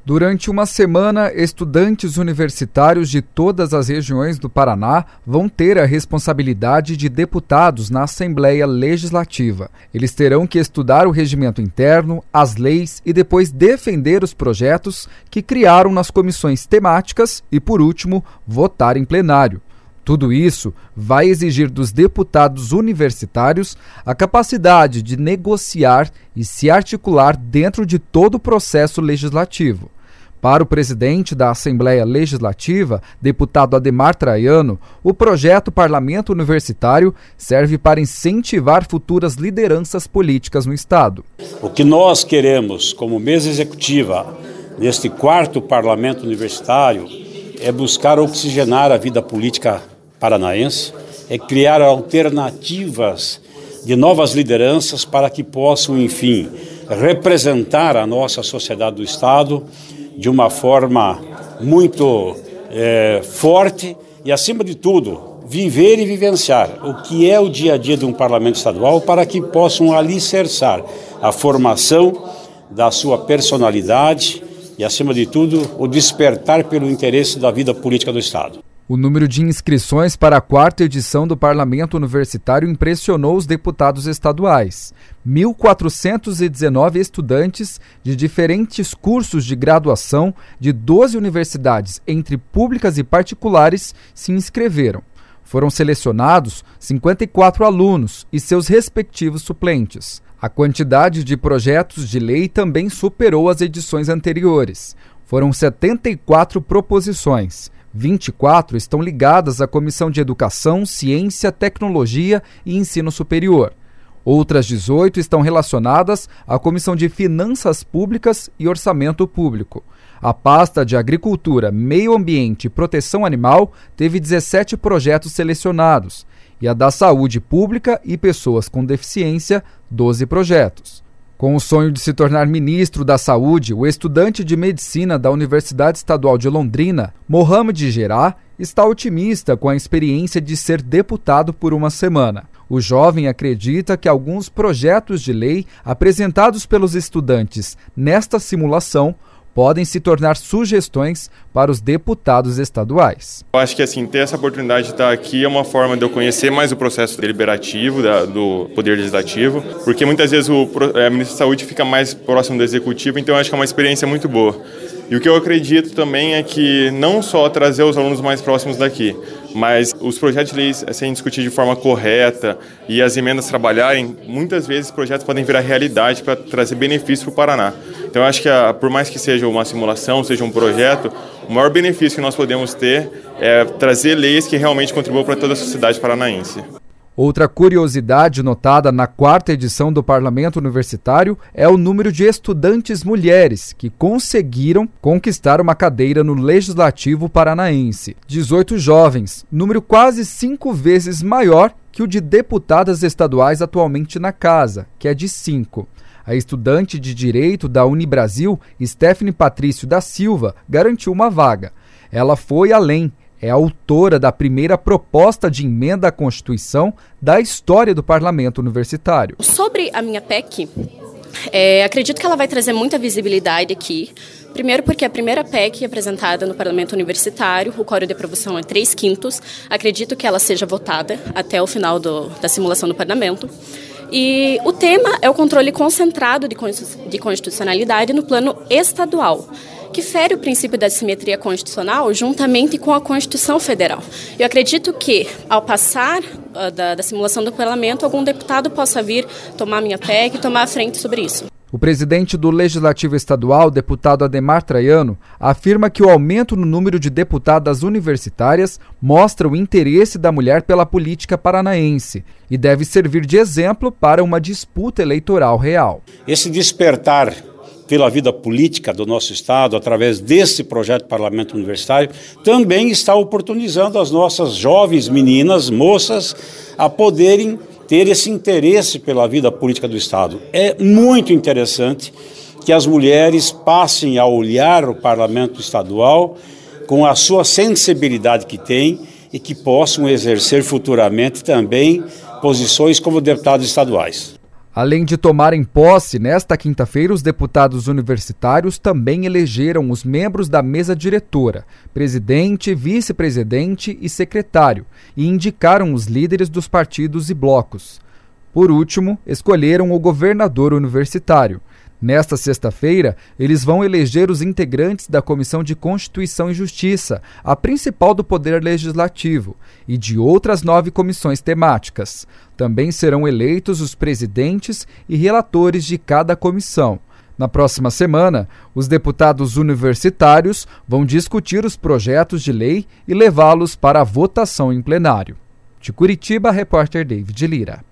Durante uma semana, estudantes universitários de todas as regiões do Paraná vão ter a responsabilidade de deputados na Assembleia Legislativa. Eles terão que estudar o regimento interno, as leis e depois defender os projetos que criaram nas comissões temáticas e, por último, votar em plenário. Tudo isso vai exigir dos deputados universitários a capacidade de negociar e se articular dentro de todo o processo legislativo. Para o presidente da Assembleia Legislativa, deputado Ademar Traiano, o projeto Parlamento Universitário serve para incentivar futuras lideranças políticas no Estado. O que nós queremos como mesa executiva neste 4º Parlamento Universitário é buscar oxigenar a vida política paranaense, é criar alternativas de novas lideranças para que possam, enfim, representar a nossa sociedade do Estado de uma forma muito forte e, acima de tudo, viver e vivenciar o que é o dia a dia de um parlamento estadual para que possam alicerçar a formação da sua personalidade e, acima de tudo, o despertar pelo interesse da vida política do Estado. O número de inscrições para a 4ª edição do Parlamento Universitário impressionou os deputados estaduais. 1.419 estudantes de diferentes cursos de graduação de 12 universidades, entre públicas e particulares, se inscreveram. Foram selecionados 54 alunos e seus respectivos suplentes. A quantidade de projetos de lei também superou as edições anteriores. Foram 74 proposições. 24 estão ligadas à Comissão de Educação, Ciência, Tecnologia e Ensino Superior. Outras 18 estão relacionadas à Comissão de Finanças Públicas e Orçamento Público. A pasta de Agricultura, Meio Ambiente e Proteção Animal teve 17 projetos selecionados e a da Saúde Pública e Pessoas com Deficiência, 12 projetos. Com o sonho de se tornar ministro da Saúde, o estudante de medicina da Universidade Estadual de Londrina, Mohamed Gerá, está otimista com a experiência de ser deputado por uma semana. O jovem acredita que alguns projetos de lei apresentados pelos estudantes nesta simulação podem se tornar sugestões para os deputados estaduais. Eu acho que ter essa oportunidade de estar aqui é uma forma de eu conhecer mais o processo deliberativo do Poder Legislativo, porque muitas vezes o ministro da Saúde fica mais próximo do Executivo, então eu acho que é uma experiência muito boa. E o que eu acredito também é que não só trazer os alunos mais próximos daqui, mas os projetos de lei serem discutidos de forma correta e as emendas trabalharem, muitas vezes projetos podem virar realidade para trazer benefício para o Paraná. Então eu acho que por mais que seja uma simulação, seja um projeto, o maior benefício que nós podemos ter é trazer leis que realmente contribuam para toda a sociedade paranaense. Outra curiosidade notada na 4ª edição do Parlamento Universitário é o número de estudantes mulheres que conseguiram conquistar uma cadeira no Legislativo Paranaense. 18 jovens, número quase 5 vezes maior que o de deputadas estaduais atualmente na casa, que é de 5. A estudante de Direito da Unibrasil, Stephanie Patrício da Silva, garantiu uma vaga. Ela foi além. É autora da primeira proposta de emenda à Constituição da história do Parlamento Universitário. Sobre a minha PEC, acredito que ela vai trazer muita visibilidade aqui. Primeiro porque é a primeira PEC apresentada no Parlamento Universitário, o quórum de aprovação é 3/5. Acredito que ela seja votada até o final da simulação do Parlamento. E o tema é o controle concentrado de constitucionalidade no plano estadual, que fere o princípio da simetria constitucional juntamente com a Constituição Federal. Eu acredito que, ao passar da simulação do Parlamento, algum deputado possa vir tomar minha PEC e tomar a frente sobre isso. O presidente do Legislativo Estadual, deputado Ademar Traiano, afirma que o aumento no número de deputadas universitárias mostra o interesse da mulher pela política paranaense e deve servir de exemplo para uma disputa eleitoral real. Esse despertar pela vida política do nosso Estado, através desse projeto Parlamento Universitário, também está oportunizando as nossas jovens meninas, moças, a poderem ter esse interesse pela vida política do Estado. É muito interessante que as mulheres passem a olhar o Parlamento Estadual com a sua sensibilidade que têm e que possam exercer futuramente também posições como deputados estaduais. Além de tomarem posse, nesta quinta-feira, os deputados universitários também elegeram os membros da mesa diretora, presidente, vice-presidente e secretário, e indicaram os líderes dos partidos e blocos. Por último, escolheram o governador universitário. Nesta sexta-feira, eles vão eleger os integrantes da Comissão de Constituição e Justiça, a principal do Poder Legislativo, e de outras 9 comissões temáticas. Também serão eleitos os presidentes e relatores de cada comissão. Na próxima semana, os deputados universitários vão discutir os projetos de lei e levá-los para a votação em plenário. De Curitiba, repórter David Lira.